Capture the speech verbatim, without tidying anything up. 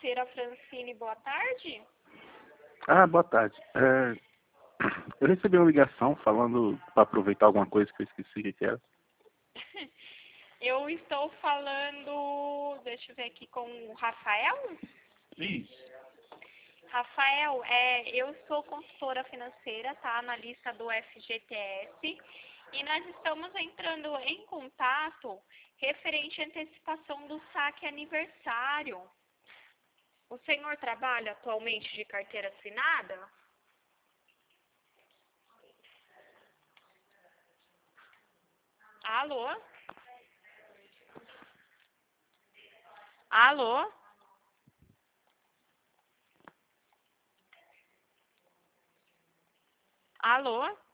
financeira, Francine, boa tarde. Ah, boa tarde. É, eu recebi uma ligação falando para aproveitar alguma coisa que eu esqueci o que era. Eu estou falando, deixa eu ver aqui, com o Rafael. Isso. Rafael, é, eu sou consultora financeira, tá, analista do F G T S, e nós estamos entrando em contato referente à antecipação do saque aniversário. O senhor trabalha atualmente de carteira assinada? Alô? Alô? Alô?